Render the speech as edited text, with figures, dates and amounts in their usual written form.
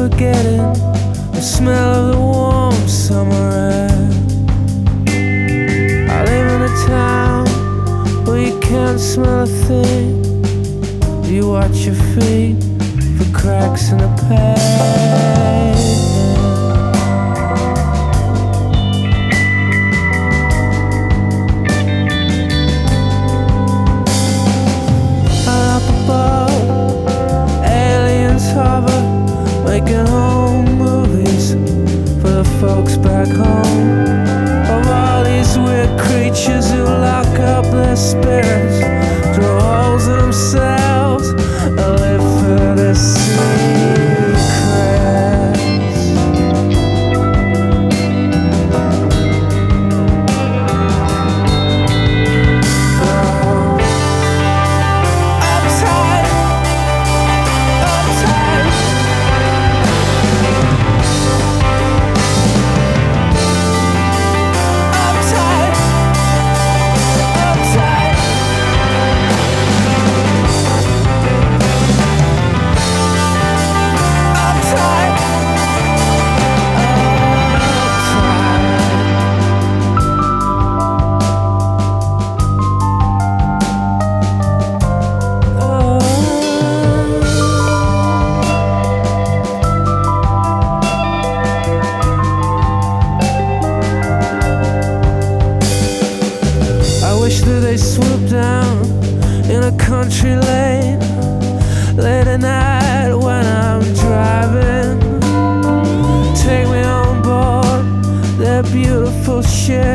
forgetting the smell of the warm summer air. I live in a town where you can't smell a thing. You watch your feet for cracks in the pavement. Making home movies for the folks back home, of all these weird creatures who lock up their spirits, throw holes in themselves, and live for their secrets. Wish that they swoop down in a country lane late at night when I'm driving. Take me on board their beautiful ship.